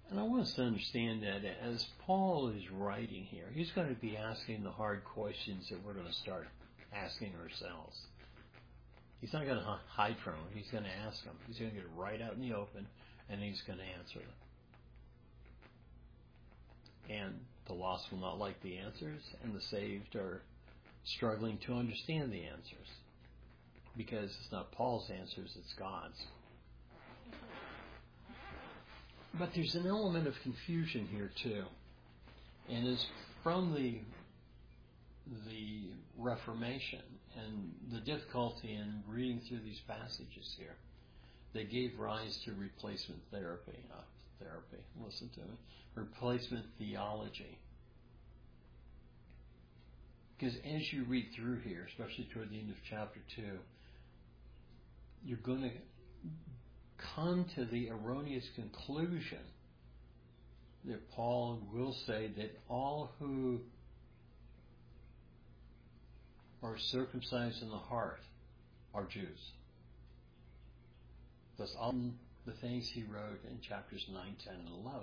And I want us to understand that as Paul is writing here, he's going to be asking the hard questions that we're going to start asking ourselves. He's not going to hide from them. He's going to ask them. He's going to get it right out in the open, and he's going to answer them. And the lost will not like the answers, and the saved are struggling to understand the answers. Because it's not Paul's answers, it's God's. But there's an element of confusion here too. And it's from the Reformation and the difficulty in reading through these passages here that gave rise to replacement therapy. Listen to me. Replacement theology. Because as you read through here, especially toward the end of chapter 2, you're going to come to the erroneous conclusion that Paul will say that all who are circumcised in the heart are Jews. That's all the things he wrote in chapters 9, 10, and 11.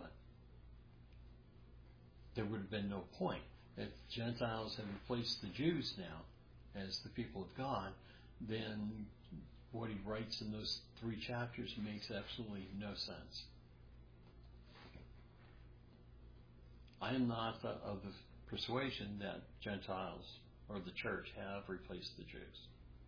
There would have been no point. If Gentiles have replaced the Jews now as the people of God, then what he writes in those 3 chapters makes absolutely no sense. I am not of the persuasion that Gentiles or the church have replaced the Jews.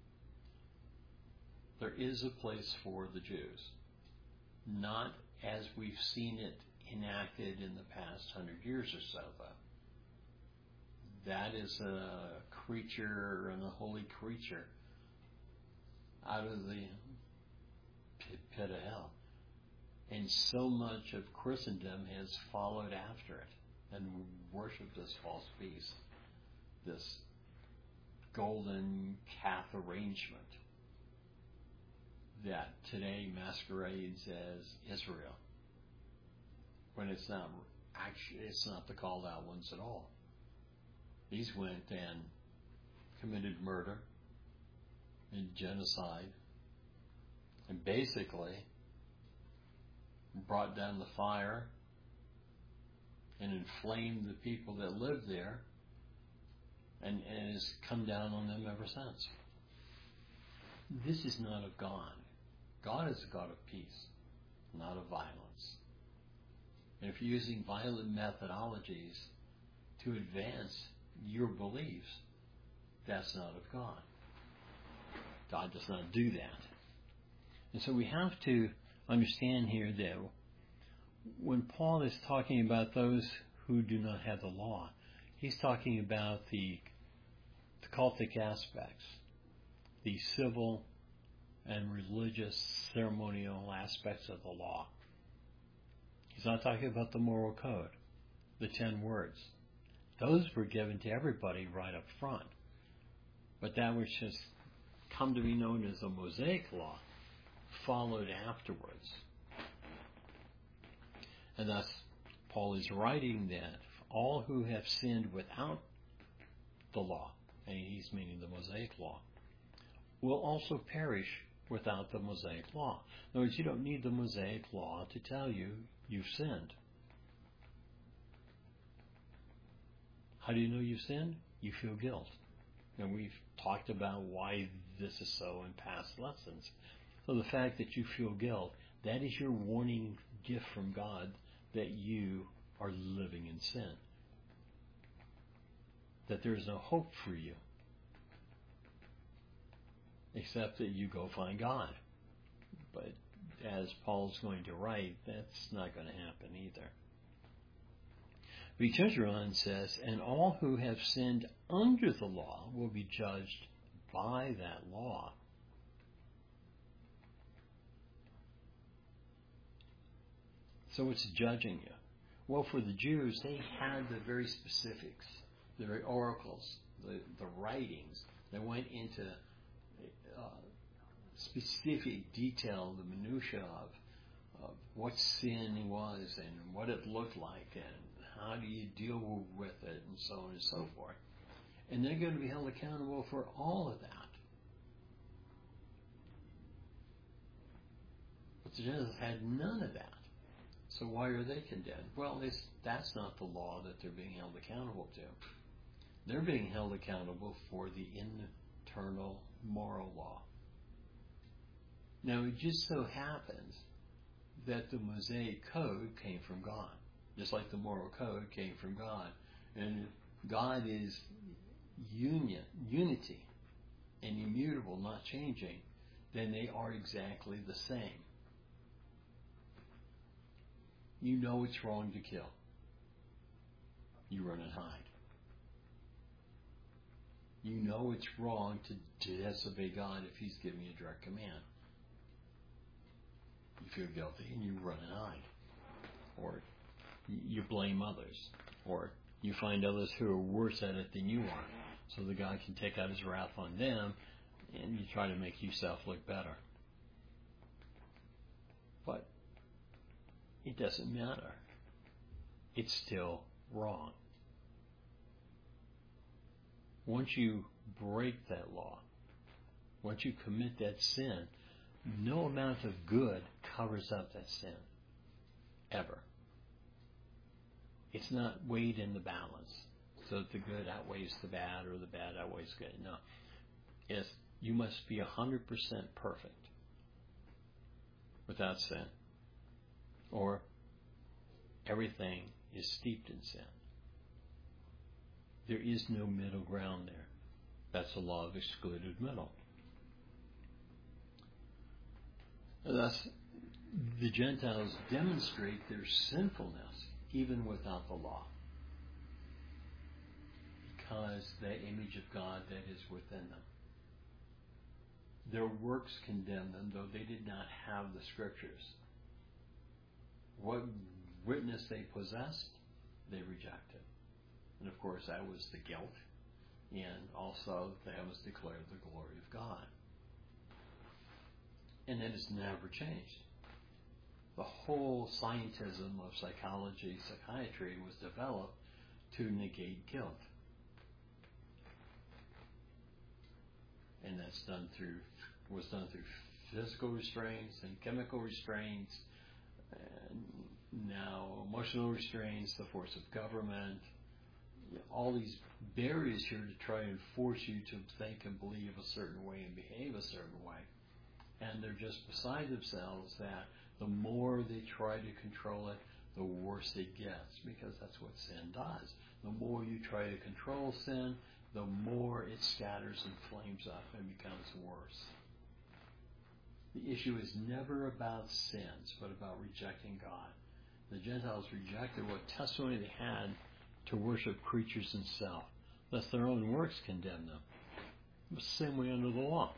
There is a place for the Jews, not as we've seen it enacted in the past 100 years or so, though. That is a creature and a holy creature out of the pit of hell. And so much of Christendom has followed after it and worshipped this false beast, this golden calf arrangement that today masquerades as Israel, when it's not the called out ones at all. These went and committed murder and genocide and basically brought down the fire and inflamed the people that lived there, and has come down on them ever since. This is not of God. God is a God of peace, not of violence. And if you're using violent methodologies to advance your beliefs, that's not of God. God does not do that. And so we have to understand here that when Paul is talking about those who do not have the law, he's talking about the cultic aspects, the civil and religious ceremonial aspects of the law. He's not talking about the moral code, the 10 words. Those were given to everybody right up front. But that which has come to be known as the Mosaic Law followed afterwards. And thus, Paul is writing that all who have sinned without the law, and he's meaning the Mosaic Law, will also perish without the Mosaic Law. In other words, you don't need the Mosaic Law to tell you you've sinned. How do you know you've sinned? You feel guilt. And we've talked about why this is so in past lessons. So the fact that you feel guilt, that is your warning gift from God that you are living in sin. That there is no hope for you except that you go find God. But as Paul's going to write, that's not going to happen either. But he turns around and says, and all who have sinned under the law will be judged by that law. So it's judging you. Well, for the Jews, they had the very specifics, the very oracles, the writings that went into specific detail, the minutiae of what sin was and what it looked like and how do you deal with it and so on and so forth. And they're going to be held accountable for all of that. But the Gentiles had none of that. So why are they condemned? Well, that's not the law that they're being held accountable to. They're being held accountable for the internal moral law. Now, it just so happens that the Mosaic Code came from God, just like the moral code came from God. And God is unity and immutable, not changing, then they are exactly the same. You know it's wrong to kill. You run and hide. You know it's wrong to disobey God if He's giving you a direct command. You feel guilty and you run and hide. Or you blame others. Or you find others who are worse at it than you are, so the God can take out His wrath on them, and you try to make yourself look better. But it doesn't matter. It's still wrong. Once you break that law, once you commit that sin, no amount of good covers up that sin. Ever. It's not weighed in the balance so that the good outweighs the bad or the bad outweighs good. No. Yes, you must be 100% perfect without sin, or everything is steeped in sin. There is no middle ground there. That's the law of excluded middle. Thus, the Gentiles demonstrate their sinfulness even without the law, because the image of God that is within them. Their works condemn them, though they did not have the Scriptures. What witness they possessed, they rejected. And of course, that was the guilt, and also that was declared the glory of God. And that has never changed. The whole scientism of psychology, psychiatry was developed to negate guilt. And that's was done through physical restraints and chemical restraints, and now emotional restraints, the force of government, all these barriers here to try and force you to think and believe a certain way and behave a certain way. And they're just beside themselves that the more they try to control it, the worse it gets, because that's what sin does. The more you try to control sin, the more it scatters and flames up and becomes worse. The issue is never about sins, but about rejecting God. The Gentiles rejected what testimony they had to worship creatures and self, lest their own works condemn them. The same way under the law.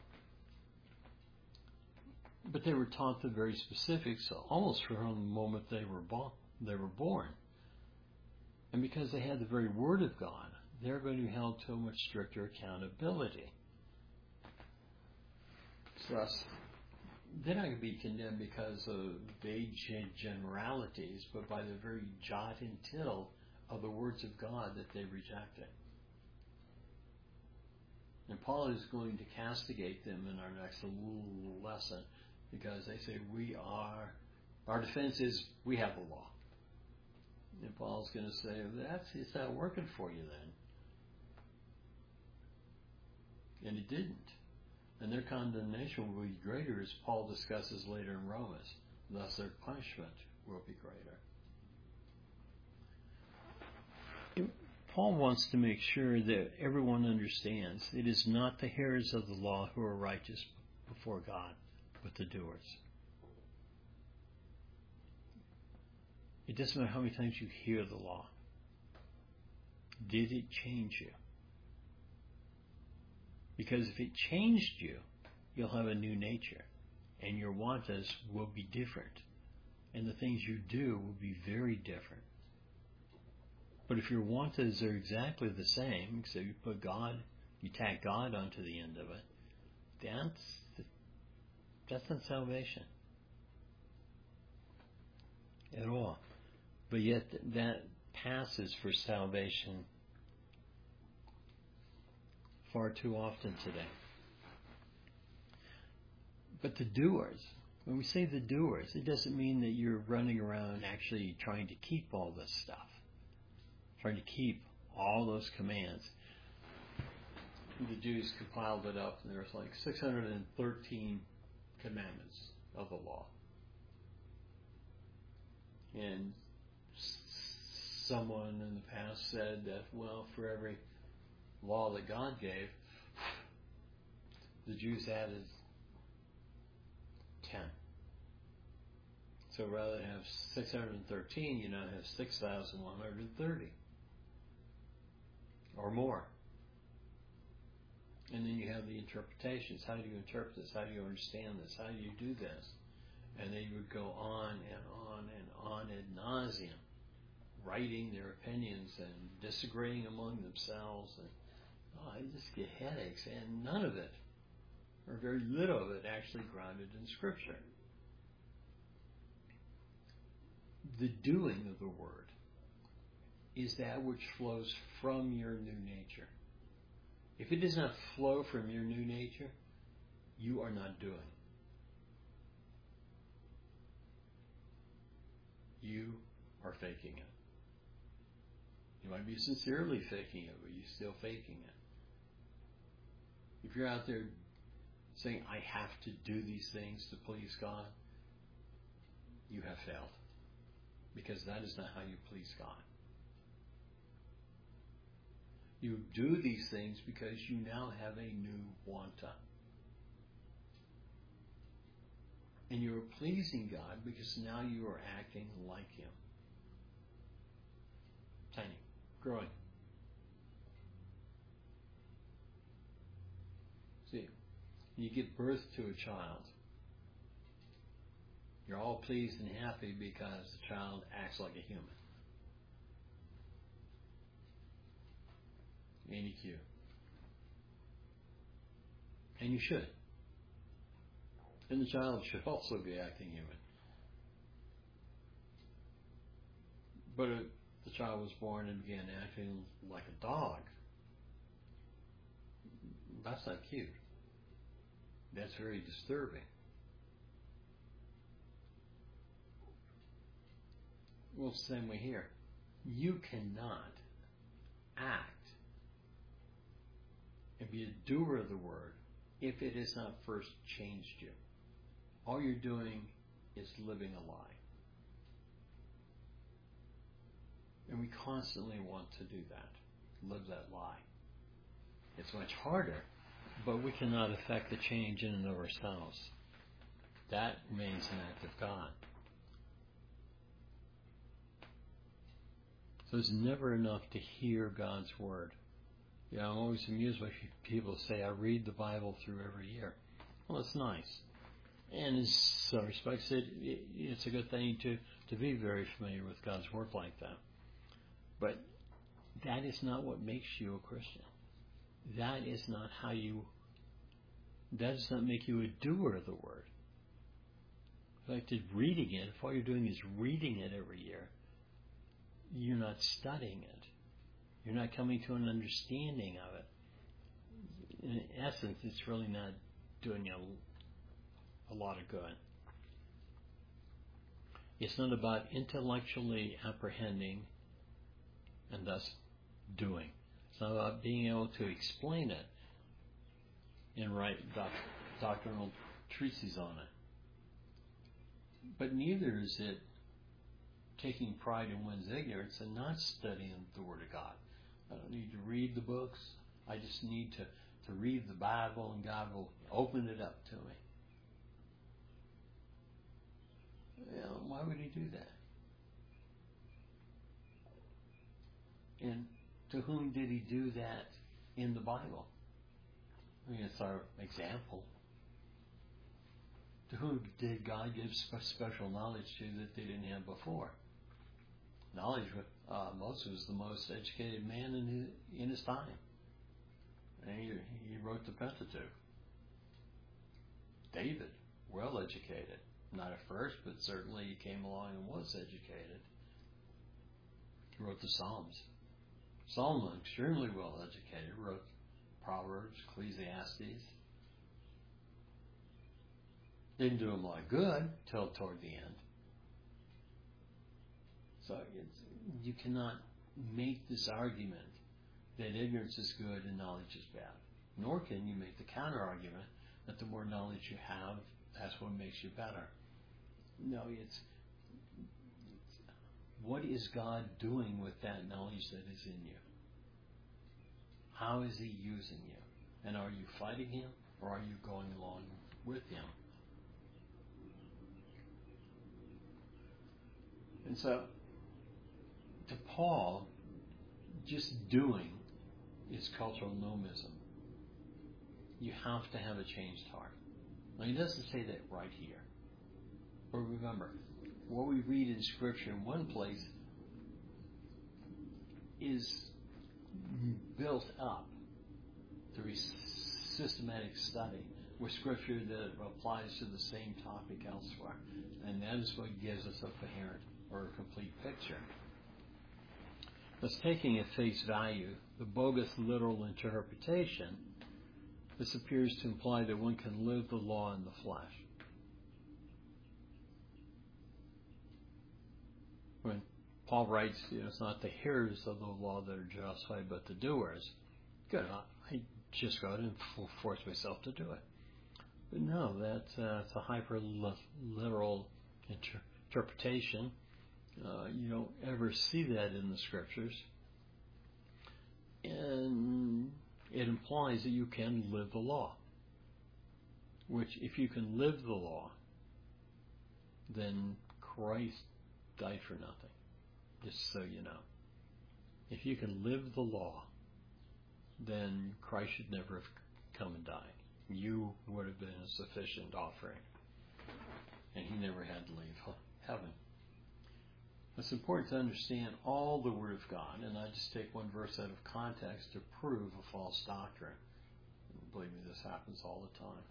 But they were taught the very specifics almost from the moment they were born. And because they had the very Word of God, they're going to be held to a much stricter accountability. So thus, they're not going to be condemned because of vague generalities, but by the very jot and tittle of the words of God that they rejected. And Paul is going to castigate them in our next lesson, because they say our defense is we have the law. And Paul's going to say, it's not working for you then. And it didn't. And their condemnation will be greater, as Paul discusses later in Romans. Thus their punishment will be greater. Paul wants to make sure that everyone understands it is not the hearers of the law who are righteous before God, but the doers. It doesn't matter how many times you hear the law. Did it change you? Because if it changed you, you'll have a new nature, and your wantas will be different, and the things you do will be very different. But if your wantas are exactly the same, except you tack God onto the end of it, that's not salvation at all. But yet that passes for salvation far too often today. But the doers, When we say the doers, it doesn't mean that you're running around actually trying to keep all this stuff, trying to keep all those commands. The Jews compiled it up, and there's like 613 commandments of the law. And someone in the past said that, well, for every law that God gave, the Jews added 10. So rather than have 613, you now have 6,130 or more. And then you have the interpretations. How do you interpret this? How do you understand this? How do you do this? And they would go on and on and on ad nauseum, writing their opinions and disagreeing among themselves. And I just get headaches. And none of it, or very little of it, actually grounded in Scripture. The doing of the Word is that which flows from your new nature. If it does not flow from your new nature, you are not doing. You are faking it. You might be sincerely faking it, but you're still faking it. If you're out there saying, I have to do these things to please God, you have failed. Because that is not how you please God. You do these things because you now have a new wanta. And you are pleasing God because now you are acting like Him. Tiny, growing. See, you give birth to a child. You're all pleased and happy because the child acts like a human. Any cue. And you should. And the child should also be acting human. But if the child was born and began acting like a dog, that's not cute. That's very disturbing. Well, it's the same way here. You cannot act and be a doer of the Word if it has not first changed you. All you're doing is living a lie. And we constantly want to do that, live that lie. It's much harder, but we cannot affect the change in and of ourselves. That remains an act of God. So it's never enough to hear God's Word. I'm always amused by people say, I read the Bible through every year. Well, it's nice. And in some respects, it's a good thing to be very familiar with God's Word like that. But that is not what makes you a Christian. That does not make you a doer of the Word. In fact, reading it, if all you're doing is reading it every year, you're not studying it. You're not coming to an understanding of it. In essence, it's really not doing a lot of good. It's not about intellectually apprehending and thus doing. It's not about being able to explain it and write doctrinal treatises on it. But neither is it taking pride in one's ignorance and not studying the Word of God. I don't need to read the books. I just need to read the Bible, and God will open it up to me. Why would He do that? And to whom did He do that in the Bible? It's our example. To whom did God give special knowledge to that they didn't have before? Knowledge. Moses was the most educated man in his time. And he wrote the Pentateuch. David, well educated. Not at first, but certainly he came along and was educated. He wrote the Psalms. Solomon, extremely well educated, wrote Proverbs, Ecclesiastes. Didn't do him a lot of good till toward the end. So you cannot make this argument that ignorance is good and knowledge is bad. Nor can you make the counter argument that the more knowledge you have, that's what makes you better. No, it's what is God doing with that knowledge that is in you? How is He using you? And are you fighting Him or are you going along with Him? And so, to Paul, just doing is cultural nomism. You have to have a changed heart. Now, he doesn't say that right here. But remember, what we read in Scripture in one place is built up through systematic study with Scripture that applies to the same topic elsewhere. And that is what gives us a coherent or a complete picture. Thus, taking at face value the bogus literal interpretation, this appears to imply that one can live the law in the flesh. When Paul writes, it's not the hearers of the law that are justified, but the doers. Good, I just go out and force myself to do it. But no, that's a hyper-literal interpretation. You don't ever see that in the Scriptures. And it implies that you can live the law. Which, if you can live the law, then Christ died for nothing. Just so you know. If you can live the law, then Christ should never have come and died. You would have been a sufficient offering. And He never had to leave heaven. It's important to understand all the Word of God, and I just take one verse out of context to prove a false doctrine. And believe me, this happens all the time.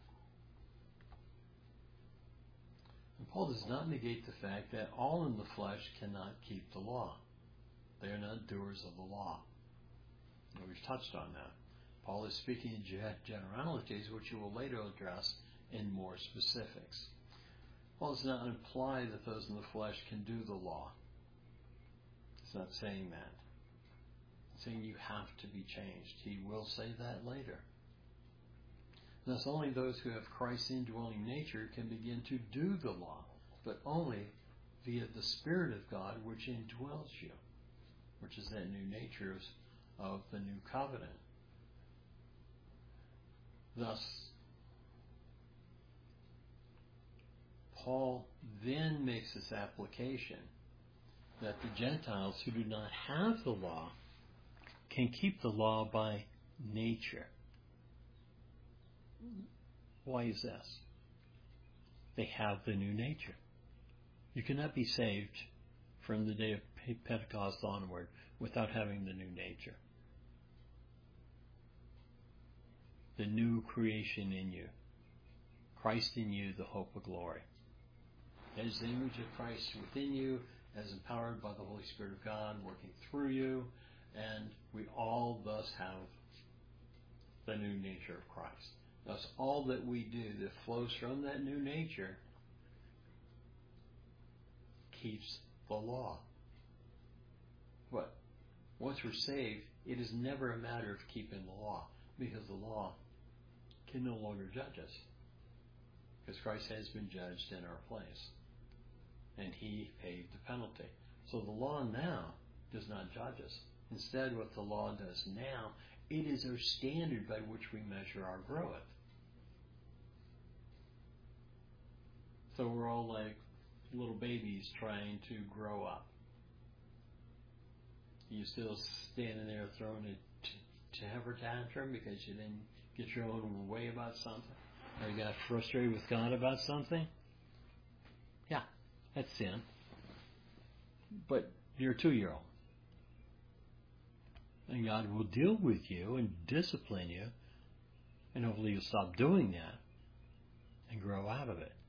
And Paul does not negate the fact that all in the flesh cannot keep the law. They are not doers of the law. And we've touched on that. Paul is speaking in generalities, which he will later address in more specifics. Paul does not imply that those in the flesh can do the law. He's not saying that. He's saying you have to be changed. He will say that later. Thus, only those who have Christ's indwelling nature can begin to do the law, but only via the Spirit of God which indwells you, which is that new nature of the new covenant. Thus, Paul then makes this application that the Gentiles who do not have the law can keep the law by nature. Why is this? They have the new nature. You cannot be saved from the day of Pentecost onward without having the new nature. The new creation in you. Christ in you, the hope of glory. That is the image of Christ within you, as empowered by the Holy Spirit of God working through you, and we all thus have the new nature of Christ. Thus, all that we do that flows from that new nature keeps the law. But once we're saved, it is never a matter of keeping the law, because the law can no longer judge us, because Christ has been judged in our place, and He paid the penalty. So the law now does not judge us. Instead, what the law does now, it is our standard by which we measure our growth. So we're all like little babies trying to grow up. You still standing there throwing a temper tantrum because you didn't get your own way about something? Or you got frustrated with God about something? Yeah, that's sin. But you're a 2-year-old. And God will deal with you and discipline you, and hopefully you'll stop doing that and grow out of it.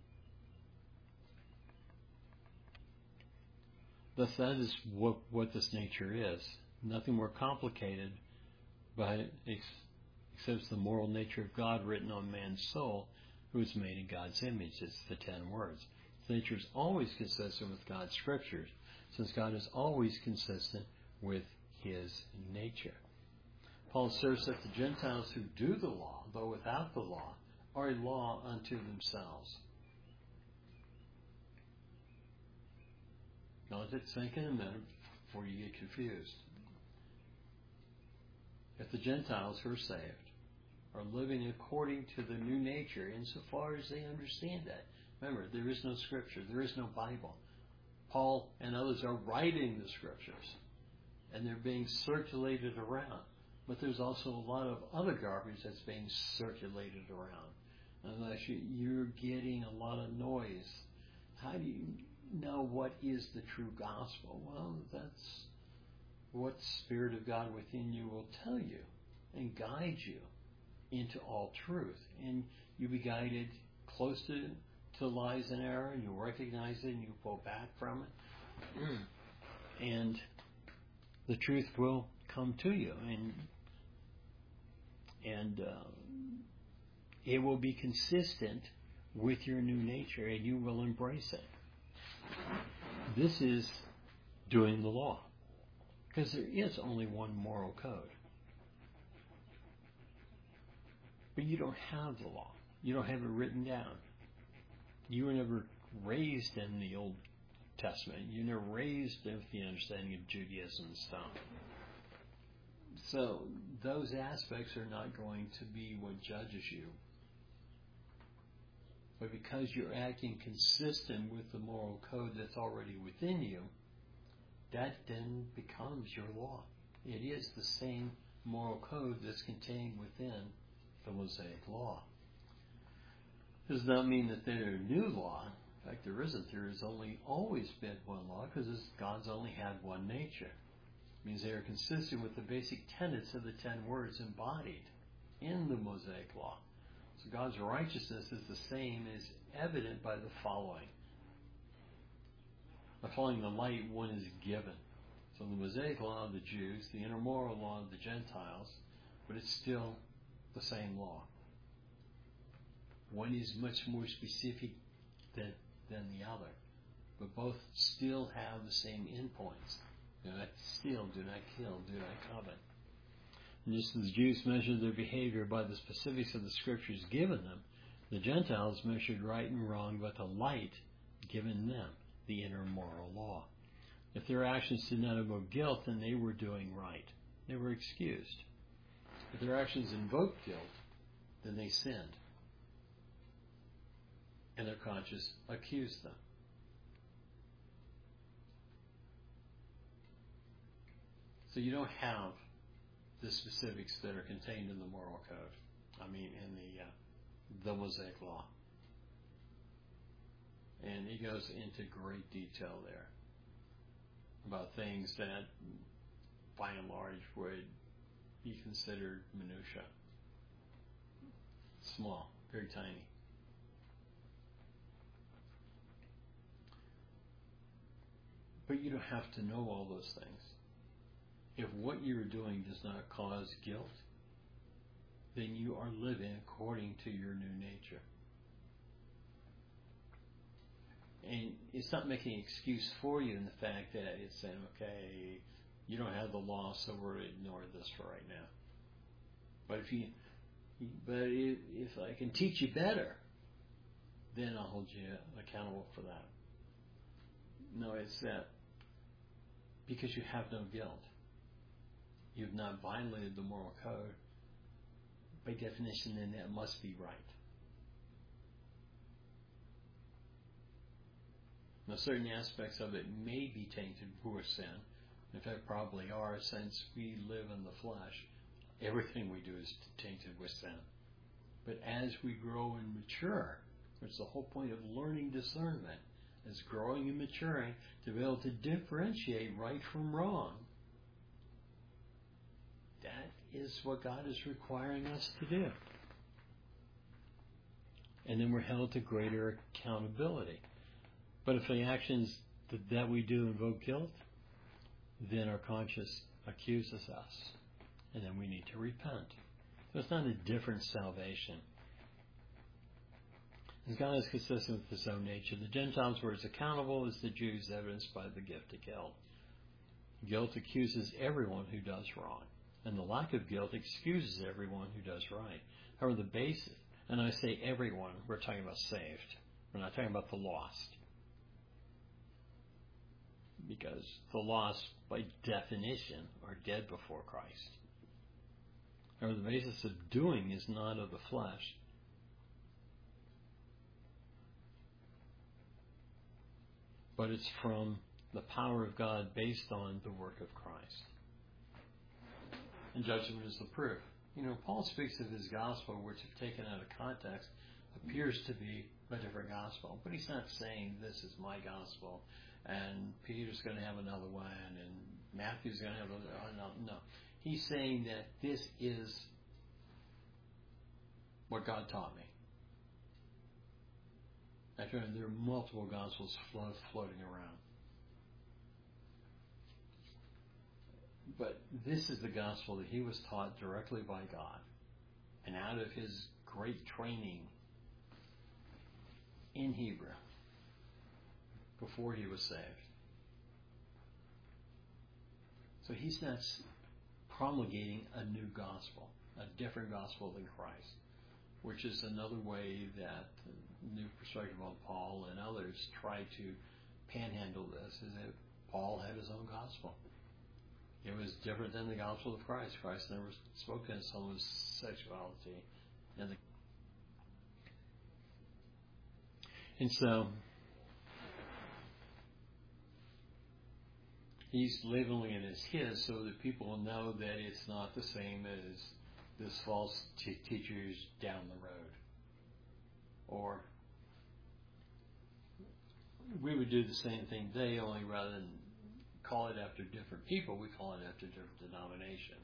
Thus, that is what this nature is. Nothing more complicated except the moral nature of God written on man's soul who is made in God's image. It's the 10 words. His nature is always consistent with God's scriptures, since God is always consistent with his nature. Paul asserts that the Gentiles who do the law, though without the law, are a law unto themselves. Now let it sink in a minute before you get confused. If the Gentiles who are saved are living according to the new nature insofar as they understand that. Remember, there is no scripture, there is no Bible. Paul and others are writing the scriptures, and they're being circulated around. But there's also a lot of other garbage that's being circulated around. Unless you're getting a lot of noise. How do you know what is the true gospel? Well, that's what the Spirit of God within you will tell you and guide you into all truth. And you'll be guided close to lies and error, and you'll recognize it, and you pull back from it. And the truth will come to you, and it will be consistent with your new nature, and you will embrace it. This is doing the law, because there is only one moral code. But you don't have the law. You don't have it written down. You were never raised in the Old Testament. You were never raised with the understanding of Judaism and stuff. So those aspects are not going to be what judges you. But because you're acting consistent with the moral code that's already within you, that then becomes your law. It is the same moral code that's contained within the Mosaic Law. Does not mean that there are new law. In fact, there isn't. There has only always been one law, because God's only had one nature. It means they are consistent with the basic tenets of the 10 words embodied in the Mosaic Law. So God's righteousness is the same, is evident by the following. By following the light one is given. So the Mosaic Law of the Jews, the intermoral law of the Gentiles, but it's still the same law. One is much more specific than the other, but both still have the same endpoints. Do not steal, do not kill, do not covet. And just as the Jews measured their behavior by the specifics of the scriptures given them, the Gentiles measured right and wrong by the light given them, the inner moral law. If their actions did not invoke guilt, then they were doing right. They were excused. If their actions invoked guilt, then they sinned, and their conscience accused them. So you don't have the specifics that are contained in the moral code. In the Mosaic Law. And he goes into great detail there about things that, by and large, would be considered minutia. Small, very tiny. But you don't have to know all those things. If what you're doing does not cause guilt, then you are living according to your new nature. And it's not making an excuse for you in the fact that it's saying, okay, you don't have the law, so we're going to ignore this for right now. But if I can teach you better, then I'll hold you accountable for that. No, it's that because you have no guilt. You've not violated the moral code. By definition, then that must be right. Now, certain aspects of it may be tainted with sin. In fact, probably are, since we live in the flesh. Everything we do is tainted with sin. But as we grow and mature, it's the whole point of learning discernment, is growing and maturing to be able to differentiate right from wrong. That is what God is requiring us to do. And then we're held to greater accountability. But if the actions that we do invoke guilt, then our conscience accuses us. And then we need to repent. So it's not a different salvation. As God is consistent with his own nature, the Gentiles were as accountable as the Jews, evidenced by the gift of guilt. Guilt accuses everyone who does wrong, and the lack of guilt excuses everyone who does right. However, the basis, and I say everyone, we're talking about saved. We're not talking about the lost. Because the lost, by definition, are dead before Christ. However, the basis of doing is not of the flesh, but it's from the power of God based on the work of Christ. And judgment is the proof. Paul speaks of his gospel, which, if taken out of context, appears to be a different gospel. But he's not saying this is my gospel, and Peter's going to have another one, and Matthew's going to have another. No. He's saying that this is what God taught me. Actually, there are multiple gospels floating around. But this is the gospel that he was taught directly by God, and out of his great training in Hebrew before he was saved. So he's not promulgating a new gospel, a different gospel than Christ, which is another way that the New Perspective on Paul and others try to panhandle this, is that Paul had his own gospel. It was different than the gospel of Christ. Christ never spoke to homosexuality. And so, he's labeling it as his so that people will know that it's not the same as this false teachers down the road. Or we would do the same thing today, only rather than call it after different people, we call it after different denominations.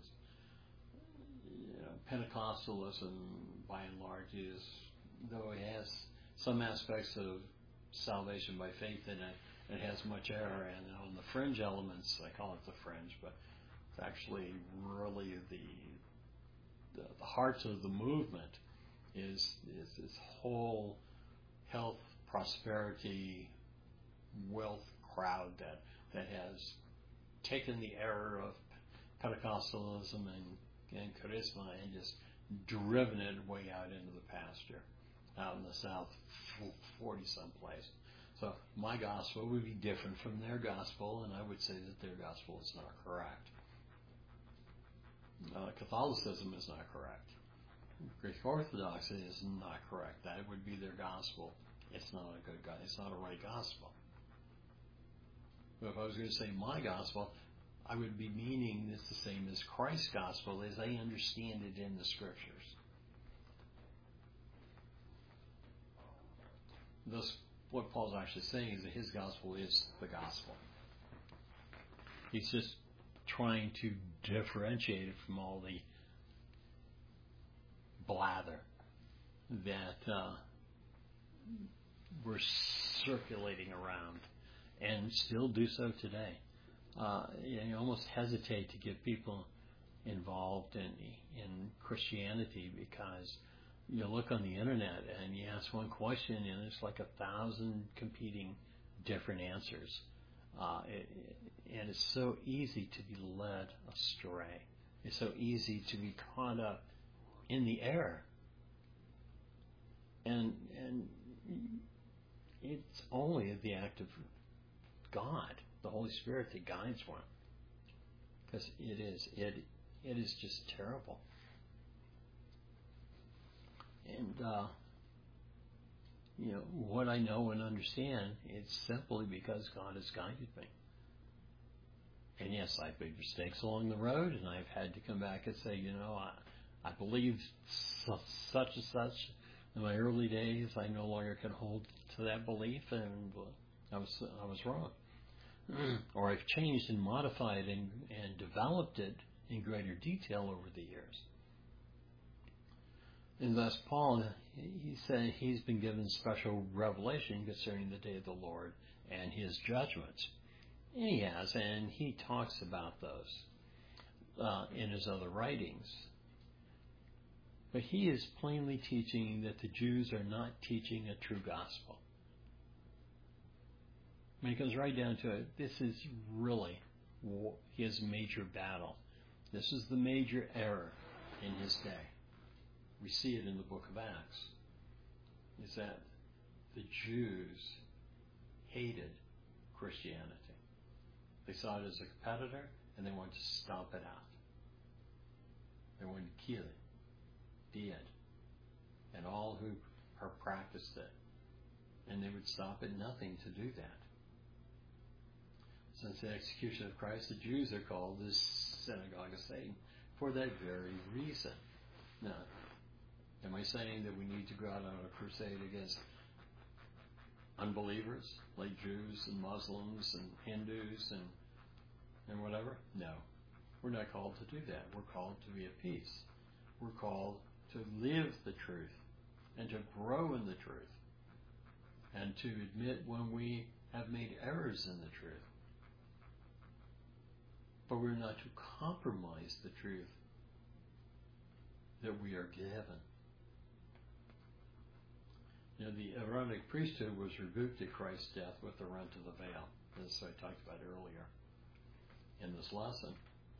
Pentecostalism, by and large, is, though it has some aspects of salvation by faith in it, it has much error, and on the fringe elements, I call it the fringe, but it's actually really the heart of the movement is this whole health, prosperity, wealth crowd that has taken the error of Pentecostalism and charisma and just driven it way out into the pasture, out in the South, 40 someplace. So my gospel would be different from their gospel, and I would say that their gospel is not correct. Catholicism is not correct. Greek Orthodoxy is not correct. That would be their gospel. It's not a good gospel. It's not a right gospel. But if I was going to say my gospel, I would be meaning it's the same as Christ's gospel as I understand it in the Scriptures. Thus, what Paul's actually saying is that his gospel is the gospel. He's just trying to differentiate it from all the blather that we're circulating around, and still do so today. You almost hesitate to get people involved in Christianity, because you look on the internet and you ask one question and it's like 1,000 competing different answers. And it's so easy to be led astray. It's so easy to be caught up in the error. And it's only the act of God, the Holy Spirit, that guides one. Because it is just terrible. And, what I know and understand, it's simply because God has guided me. And yes, I've made mistakes along the road, and I've had to come back and say, I believed such and such in my early days. I no longer can hold to that belief, and I was wrong. Or I've changed and modified and developed it in greater detail over the years. And thus, Paul, he said he's been given special revelation concerning the day of the Lord and his judgments. And he has, and he talks about those in his other writings. But he is plainly teaching that the Jews are not teaching a true gospel. When it comes right down to it, this is really his major battle. This is the major error in his day. We see it in the book of Acts, is that the Jews hated Christianity. They saw it as a competitor, and they wanted to stomp it out. They wanted to kill it, dead, and all who practiced it. And they would stop at nothing to do that. Since the execution of Christ, the Jews are called the synagogue of Satan for that very reason. Now, am I saying that we need to go out on a crusade against unbelievers like Jews and Muslims and Hindus and whatever? No. We're not called to do that. We're called to be at peace. We're called to live the truth and to grow in the truth and to admit when we have made errors in the truth. But we're not to compromise the truth that we are given. You know, the Aaronic priesthood was rebuked at Christ's death with the rent of the veil, as I talked about earlier in this lesson,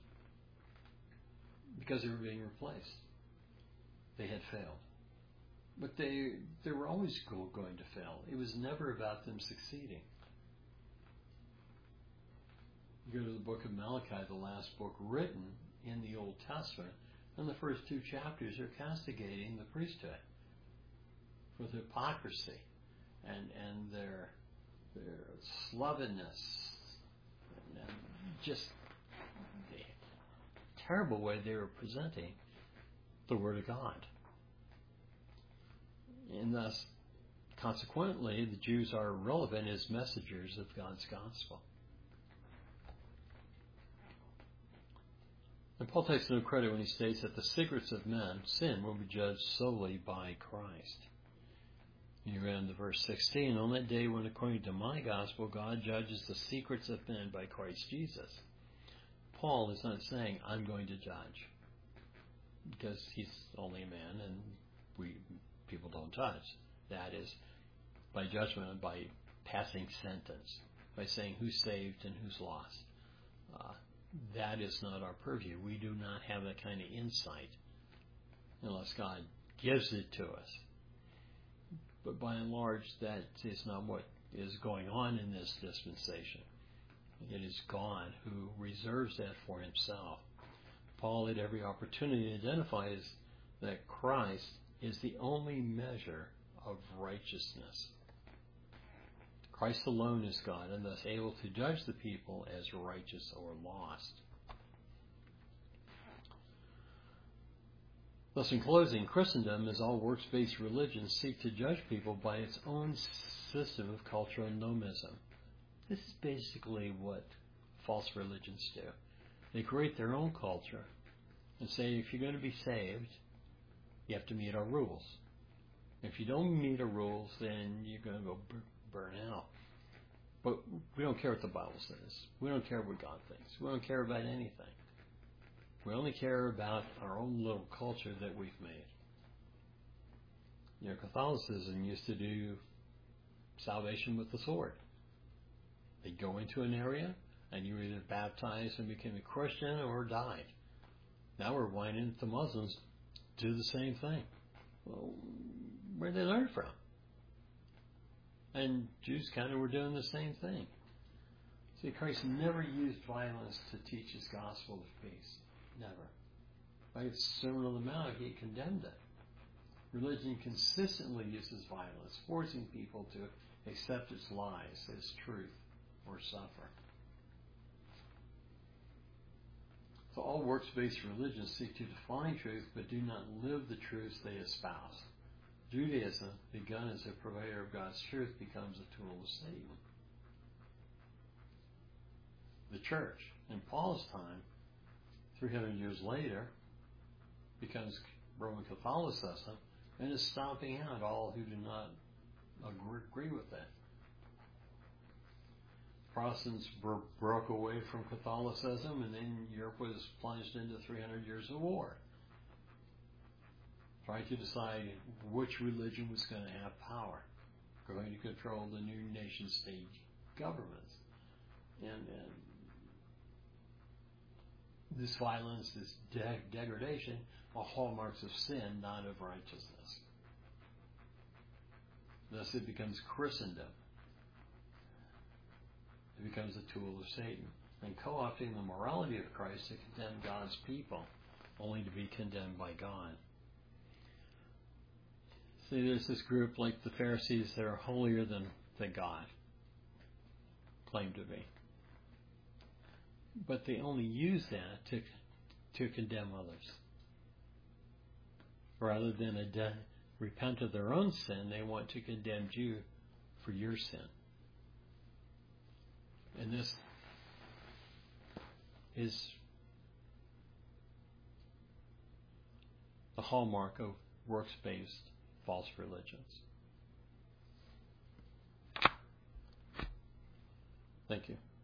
because they were being replaced. They had failed. But they were always going to fail. It was never about them succeeding. You go to the book of Malachi, the last book written in the Old Testament, and the first 2 chapters are castigating the priesthood for their hypocrisy and their slovenliness and just the terrible way they were presenting the Word of God. And thus, consequently, the Jews are irrelevant as messengers of God's gospel. And Paul takes no credit when he states that the secrets of men, sin, will be judged solely by Christ. You read in verse 16, on that day when, according to my gospel, God judges the secrets of men by Christ Jesus. Paul is not saying, I'm going to judge, because he's only a man and people don't judge. That is by judgment and by passing sentence, by saying who's saved and who's lost. That is not our purview. We do not have that kind of insight unless God gives it to us. But by and large, that is not what is going on in this dispensation. It is God who reserves that for himself. Paul, at every opportunity, identifies that Christ is the only measure of righteousness. Christ alone is God, and thus able to judge the people as righteous or lost. Thus, in closing, Christendom, as all works-based religions, seek to judge people by its own system of cultural nomism. This is basically what false religions do. They create their own culture and say, if you're going to be saved, you have to meet our rules. If you don't meet our rules, then you're going to go burn out. But we don't care what the Bible says. We don't care what God thinks. We don't care about anything. We only care about our own little culture that we've made. You know, Catholicism used to do salvation with the sword. They'd go into an area, and you were either baptized and became a Christian or died. Now we're whining that the Muslims do the same thing. Well, where did they learn from? And Jews kind of were doing the same thing. See, Christ never used violence to teach his gospel of peace. Never. By his Sermon on the Mount, he condemned it. Religion consistently uses violence, forcing people to accept its lies as truth or suffer. So all works-based religions seek to define truth, but do not live the truths they espouse. Judaism, begun as a purveyor of God's truth, becomes a tool of Satan. The church, in Paul's time, 300 years later, becomes Roman Catholicism and is stomping out all who do not agree with that. Protestants broke away from Catholicism, and then Europe was plunged into 300 years of war. trying to decide which religion was going to have power, going to control the new nation-state governments. And this violence, this degradation, are hallmarks of sin, not of righteousness. Thus it becomes Christendom. It becomes a tool of Satan, and co-opting the morality of Christ to condemn God's people, only to be condemned by God. See, there's this group like the Pharisees that are holier than God claim to be. But they only use that to condemn others. Rather than repent of their own sin, they want to condemn you for your sin. And this is the hallmark of works-based false religions. Thank you.